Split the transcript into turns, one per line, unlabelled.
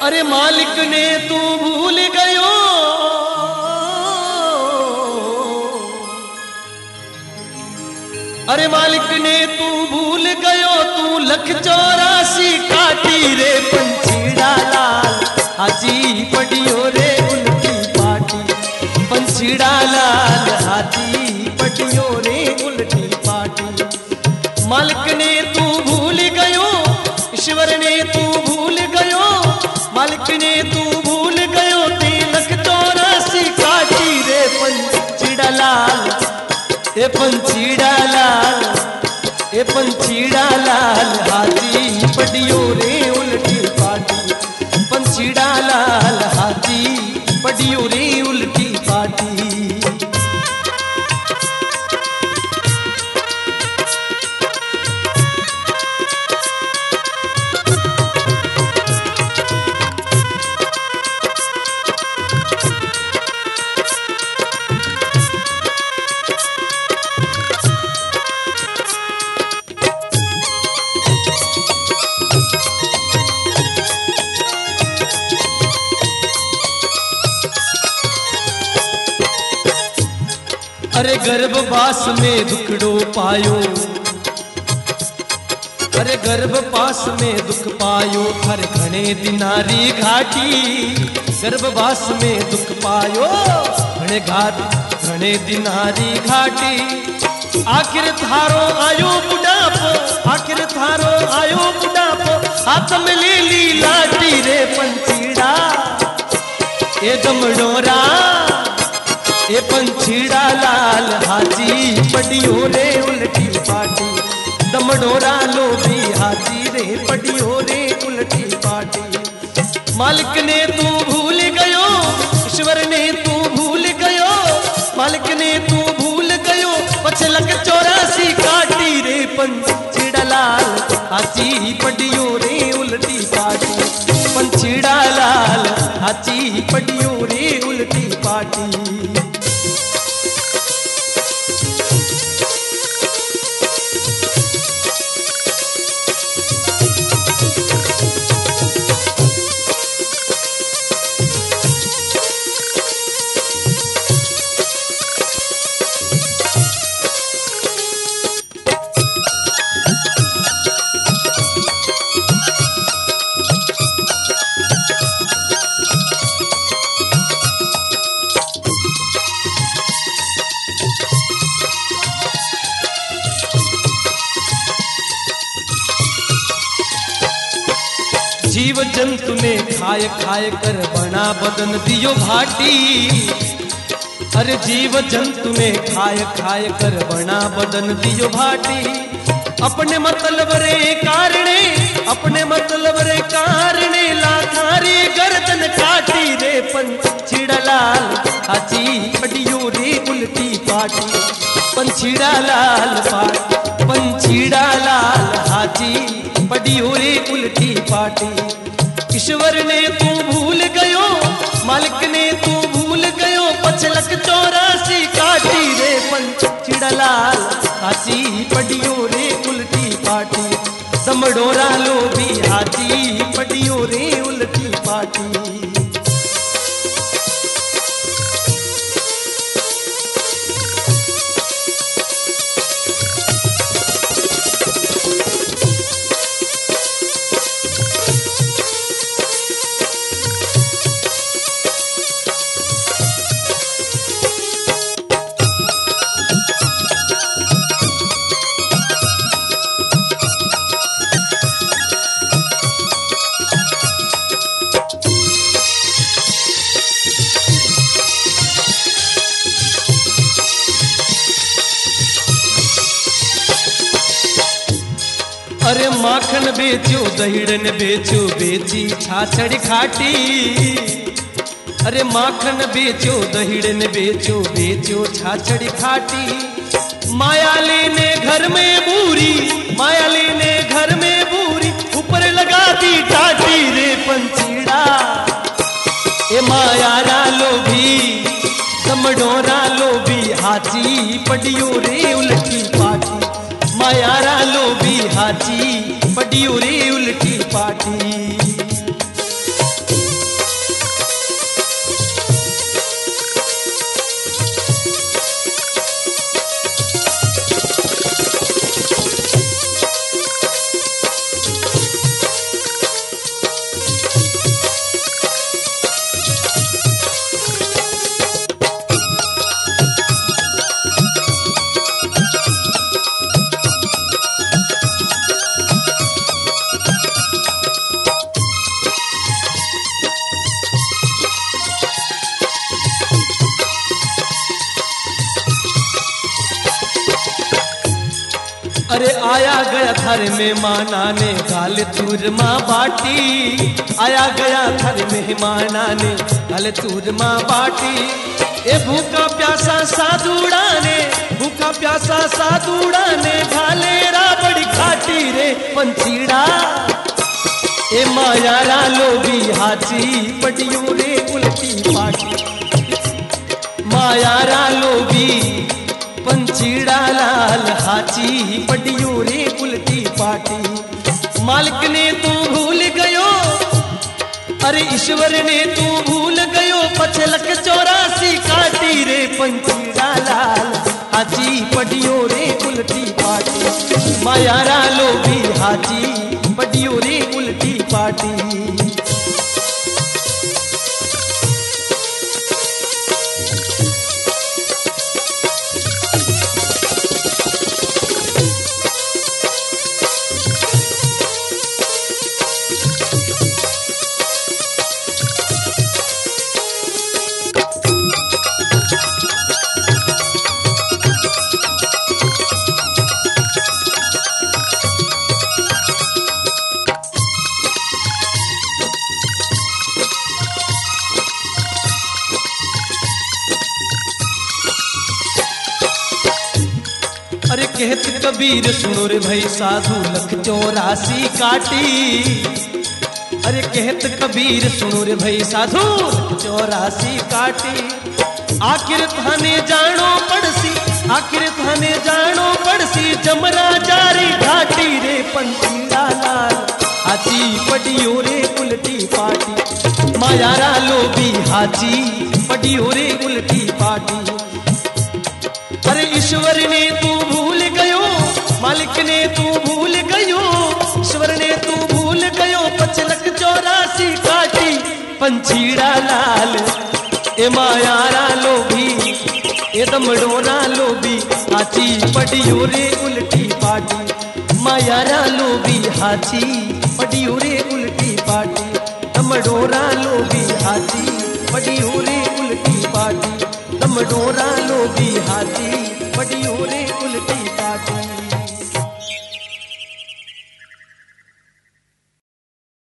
अरे मालिक ने तू भूल गयो, अरे मालिक ने तू भूल गयो, तू लख 84 काटी रे पंछीड़ा लाल हाजी पड़ियो रे उल्टी पाटी। पंछीड़ा लाल हाजी पड़ियो रे उल्टी पाटी। मालिक ने तू भूल गयो, ईश्वर ने तू भूल गयो, मालिक ने तू भूल गयो, ते लख 84 काटी रे पंछीड़ा लाल। ए पंछीड़ा लाल, ए पंछीड़ा लाल हाजी पड़ियो रे उल्टी पाटी। पंछीड़ा लाल हाजी पड़ियो रे उल्टी पाटी। अरे गर्भवास में दुखड़ो पायो, अरे गर्भवास में दुख पायो, हर घणे दिनारी घाटी। गर्भवास में दुख पायो, घणे दिनारी घाटी। आखिर थारो आयो बुढ़ापो, आखिर थारो आयो बुढ़ापो, हाथ में ले ली लाठी रे पंछीड़ा ए दमड़ोरा। ए पंछीड़ा लाल हाजी पड़ियो रे उल्टी पाटी। दमड़ोरा लो भी हाजी रे पड़ियो रे उल्टी पाटी। मालिक ने तू भूल गयो, ईश्वर ने तू भूल गयो, मालिक ने तू भूल गयो, पछ लख 84 काटी रे पंछीड़ा लाल हाजी पड़ियो रे उल्टी पाटी। पंछीड़ा लाल हाजी पड़ियो रे उल्टी पाटी। जीव जंतु ने खाए खाए कर बना बदन दियो भाटी। अरे जीव जंतु ने खाए खाए कर बना बदन दियो भाटी। अपने मतलब रे कारणे, अपने मतलब रे कारणे, लाखारी गर्दन काटी रे पंछीड़ा लाल हाजी पड़ियो रे उल्टी पाटी। पंछीड़ा लाल पाटी, पंछीड़ा लाल हाजी पड़ियो रे उल्टी पाटी। ईश्वर ने तू भूल गयो, मालिक ने तू भूल गयो, पछ लख 84 काटी रे पंछीड़ा लाल हाजी पड़ियो रे उल्टी पाटी। दमड़ोरा लो भी हाजी पड़ियो रे उल्टी पाटी। अरे माखन बेचो दहीड़न बेचो, बेची छाछड़ी खाटी। अरे माखन बेचो दहीड़न बेचो, बेचो छाछड़ी खाटी। माया लेने घर में बूरी, माया लेने घर में बूरी, ऊपर लगा दी टाटी रे पंछीड़ा। ए माया लो भी दमड़ोरा लो भी हाजी पड़ियो रे उल्टी पाटी। मायारा लो भी हाजी पड़ियो रे उल्टी पाटी। अरे आया गया थर मेहमान आने गाल चूरमा बाटी, आया गया थर मेहमान आने गाल चूरमा बाटी। ए भूखा प्यासा साधुड़ा ने, भूखा प्यासा साधुड़ा ने घालेरा बड़ी खाटी रे पंछीड़ा। ए मायारा लोभी हाची पटियो रे उल्टी पाटी, मायारा लोभी पंछीड़ा लाल हाची पटियो रे उल्टी पाटी। मालिक ने तू भूल गयो, अरे ईश्वर ने तू भूल गयो, 5,84,00,000 काटी रे पंछीड़ा लाल हाची पटियो रे उल्टी पाटी। मायारा लोभी हाची पटियो रे उल्टी पाटी। अरे कहत कबीर सुनो रे भाई साधु 1,84,00,000 काटी। अरे कहत कबीर सुनो रे भाई साधु 1,84,00,000 काटी। आखिर थाने जानो पड़सी, आखिर थाने जानो पड़सी, जमरा जारी घाटी रे पंछीड़ा लाल हाची पटियो रे उल्टी पाटी। मायारा लोभी हाची पटियो रे उल्टी पाटी। अरे ईश्वर ने तू भूल गयो, मालिक ने तू भूल गयो, ईश्वर ने तू भूल गयो, 5,84,00,000 काटी पंछीड़ा लाल। ए मायारा लोभी ए दमड़ोरा लोभी हाची पटियो रे उल्टी पाटी। मायारा लोभी हाची पटियो रे उल्टी पाटी। दमड़ोरा लोभी हाची पटियो रे उल्टी पाटी। दमड़ोरा लोभी हाची